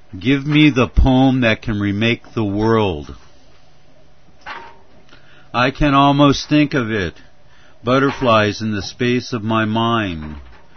Give me the poem that can remake the world. I can almost think of it. Butterflies in the space of my mind.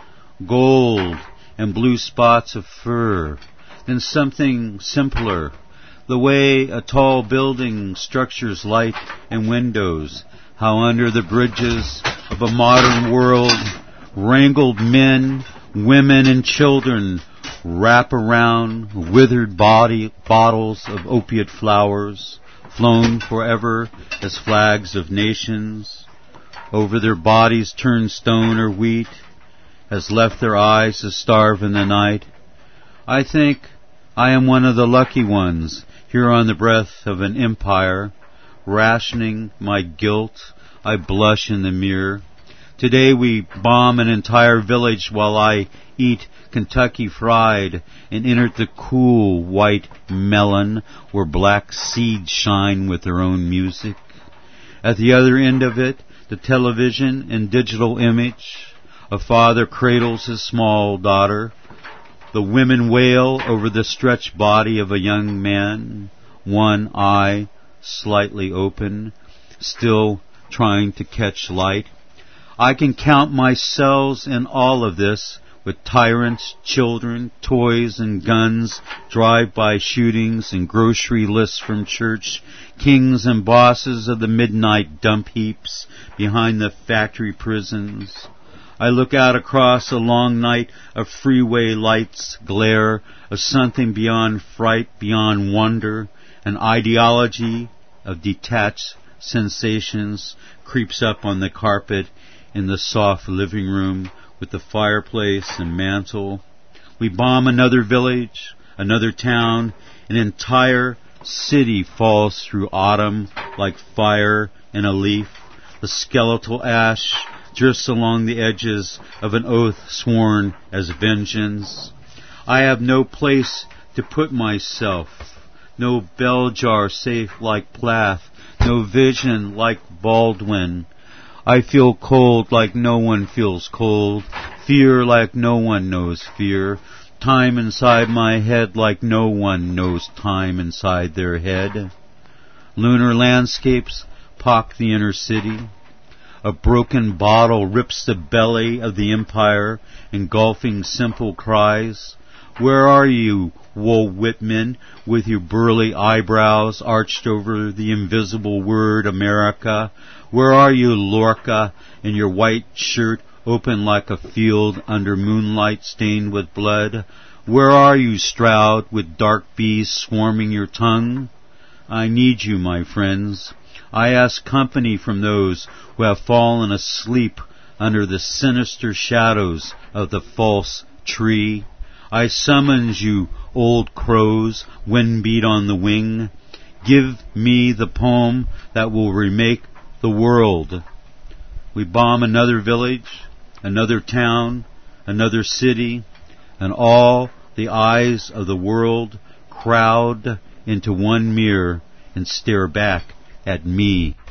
Gold and blue spots of fur. Then something simpler. The way a tall building structures light and windows. How under the bridges of a modern world, wrangled men, women, and children wrap around withered bottles of opiate flowers, flown forever as flags of nations. Over their bodies turned stone or wheat, has left their eyes to starve in the night. I think I am one of the lucky ones, here on the breath of an empire, rationing my guilt. I blush in the mirror. Today we bomb an entire village while I eat Kentucky Fried and enter the cool white melon where black seeds shine with their own music. At the other end of it, the television and digital image. A father cradles his small daughter. The women wail over the stretched body of a young man, one eye slightly open, still trying to catch light. I can count my cells in all of this, with tyrants, children, toys and guns, drive-by shootings and grocery lists from church, kings and bosses of the midnight dump heaps behind the factory prisons. I look out across a long night of freeway lights glare, of something beyond fright, beyond wonder, an ideology of detached sensations creeps up on the carpet in the soft living room with the fireplace and mantel. We bomb another village, another town, an entire city falls through autumn like fire in a leaf. The skeletal ash drifts along the edges of an oath sworn as vengeance. I have no place to put myself, no bell jar safe like Plath, no vision like Baldwin. I feel cold like no one feels cold, fear like no one knows fear, time inside my head like no one knows time inside their head. Lunar landscapes pock the inner city. A broken bottle rips the belly of the empire, engulfing simple cries. Where are you, Wool Whitman, with your burly eyebrows arched over the invisible word America? Where are you, Lorca, in your white shirt open like a field under moonlight stained with blood? Where are you, Stroud, with dark bees swarming your tongue? I need you, my friends. I ask company from those who have fallen asleep under the sinister shadows of the false tree. I summons you, old crows, wind beat on the wing. Give me the poem that will remake the world. We bomb another village, another town, another city, and all the eyes of the world crowd into one mirror and stare back at me.